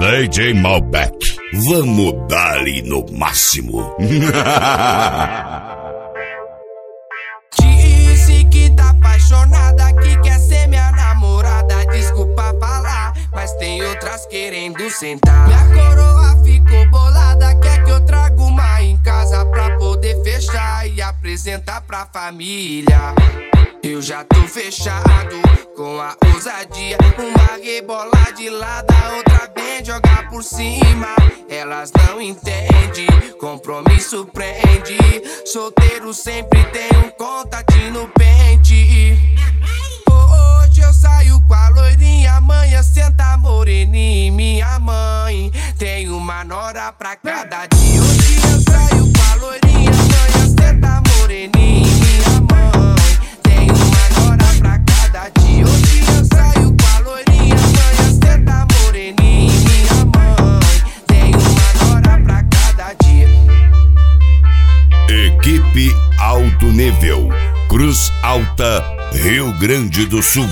DJ Malbec, vamos dar-lhe no máximo. Disse que tá apaixonada, que quer ser minha namorada. Desculpa falar, mas tem outras querendo sentar. Minha coroa ficou bolada, quer que eu traga uma em casa pra poder fechar e apresentar pra família. Eu já tô fechado com a ousadia. Uma rebola de lado, a outra vem jogar por cima. Elas não entendem, compromisso prende. Solteiro sempre tem um contatinho no pente. Hoje eu saio com a loirinha, amanhã senta moreninha. Minha mãe tem uma nora pra cada dia. Hoje eu saio com a loirinha, amanhã senta moreninha. Minha mãe tem uma nora pra cada dia. Hoje eu saio com a loirinha, amanhã senta moreninha. Minha mãe tem uma nora pra cada dia. Equipe Alto Nível, Cruz Alta, Rio Grande do Sul.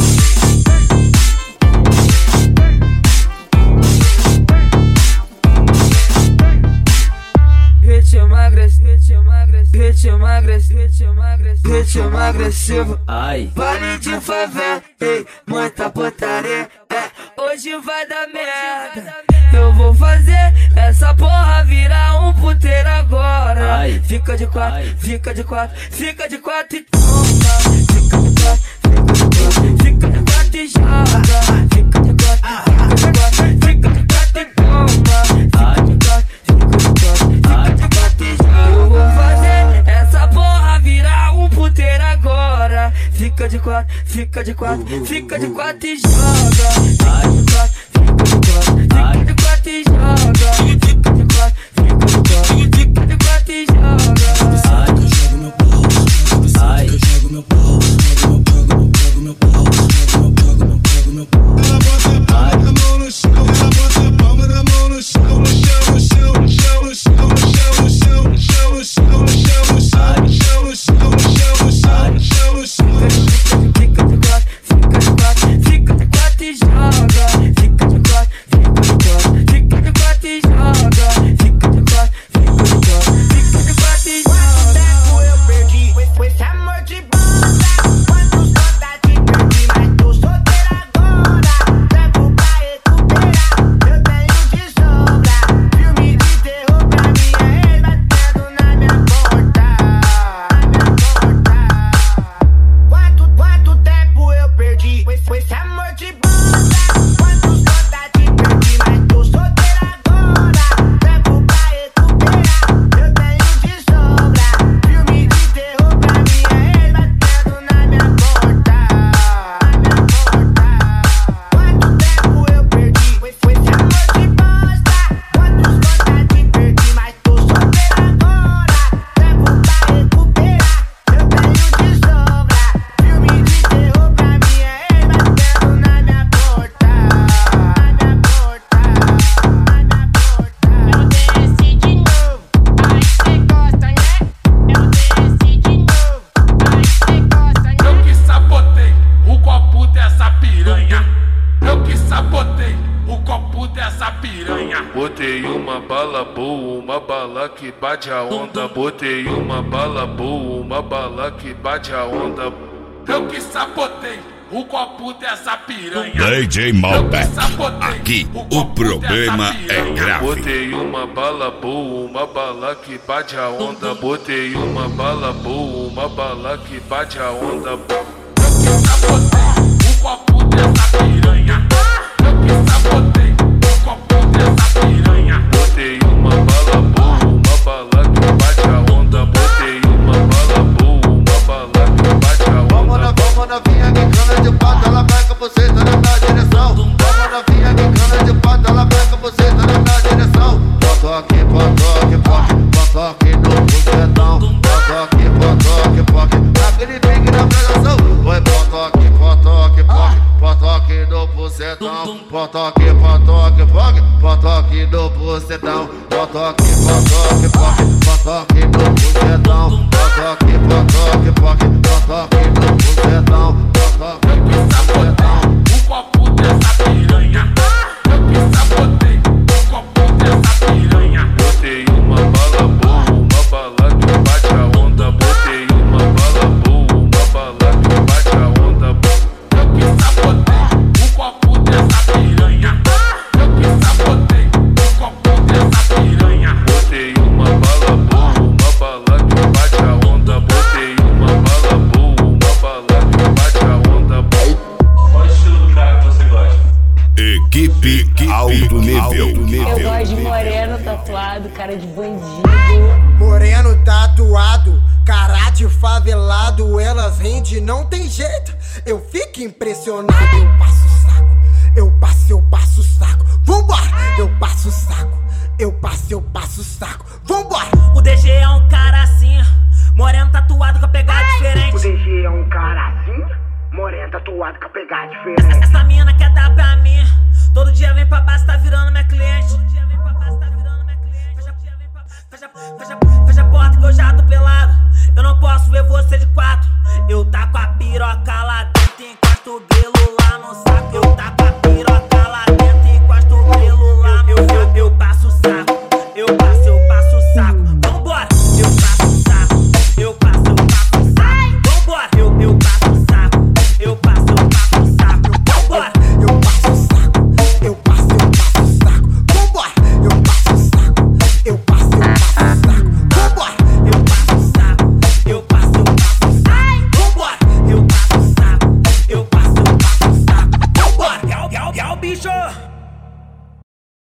Ritmo agressivo, ai. Vale de favela, ei, muita putaria, hoje vai dar merda. Eu vou fazer essa porra virar um puteiro agora. Ai. Fica de quatro, fica de quatro, fica de quatro e toma. Fica de quatro, fica de quatro e joga. Fica de quatro, fica de quatro e toma. Fica de quatro, fica de quatro e joga. Eu vou fazer essa porra virar um puteiro agora. Fica de quatro, fica de quatro, fica de quatro e joga. Fica de quatro, fica de quatro e joga. Fica de quatro, fica de quatro e joga. Eu jogo meu pau, jogo meu pau, jogo meu pau. Ela bota a mão no chão, ela bota a palma da mão no chão, no chão, no chão, no chão, no chão, no chão, no chão, no chão, no chão, no chão, no chão, no chão, no chão, no chão, no chão, no chão. Fica de quatro, fica de quatro e joga. Fica de quatro, fica de quatro e joga. Fica de quatro, fica de quatro e joga. Quanto tempo eu perdi com esse amor de banda? Quantos saudades perdi, mas tô solteira agora. Tempo pra recuperar, eu tenho de sobra. Filme de terror pra minha ex batendo na minha porta. Quanto tempo eu perdi com esse amor de banda? Quantos saudades perdi, mas tô solteira agora. Tempo pra recuperar, eu tenho de sobra. Filme de terror pra minha ex batendo na minha porta. Quanto tempo eu perdi com esse amor de bosta? Quantos saudades perdi, mas tô solteira agora. Tempo pra recuperar, eu tenho de sobra. Filme de terror pra minha ex batendo na minha porta. Eu desci de novo, aí cê gosta, né? Eu desci de novo, aí cê gosta, né? Eu que sabotei o copo dessa piranha. Eu que sabotei o copo dessa piranha. Botei uma bala boa, uma bala que bate a onda. Botei uma bala boa, uma bala que bate a onda. Eu que sabotei o copo dessa piranha. DJ Malbec, aqui o problema é grave. Botei uma bala boa, uma bala que bate a onda. Botei uma bala boa, uma bala que bate a onda. Eu que sabotei o copo dessa piranha. Eu que sabotei o copo dessa piranha. Botei uma bala boa, uma bala que bate a onda. Botei uma bala boa, uma bala que bate a onda. Vamos novinha que cana de pato, ela vai com você, tá na direção. Vamos novinha que cana de pato, ela vai com você, tá na direção. Potoque, potoque, poque, potoque no bucetão. Potoque, potoque, poque, aquele pique na pegação. Foi potoque, potoque, poque, potoque no bucetão. Potoque, potoque, poque, potoque no bucetão. Potoque, potoque, poque, potoque no bucetão. Potoque, potoque, poque, potoque no bucetão. Eu que sabotei o copo dessa piranha. Eu que sabotei alto nível. Eu gosto de moreno tatuado, cara de bandido. Moreno tatuado, cara de favelado. Elas rendem, não tem jeito. Eu fico impressionado. Eu passo o saco, eu passo o saco. Vambora! Eu passo o saco, eu passo o saco. Vambora! O DG é um cara assim, moreno tatuado com a pegada diferente. O DG é um cara assim, moreno tatuado com a pegada diferente. Essa mina quer dar pra mim, todo dia vem pra base, tá virando minha cliente. Todo dia vem pra base, tá virando minha cliente. Fecha a porta que eu já tô pelado. Eu não posso ver você de quatro. Eu tá com a piroca lá dentro, encosto o grelo lá no saco. Eu tá com a piroca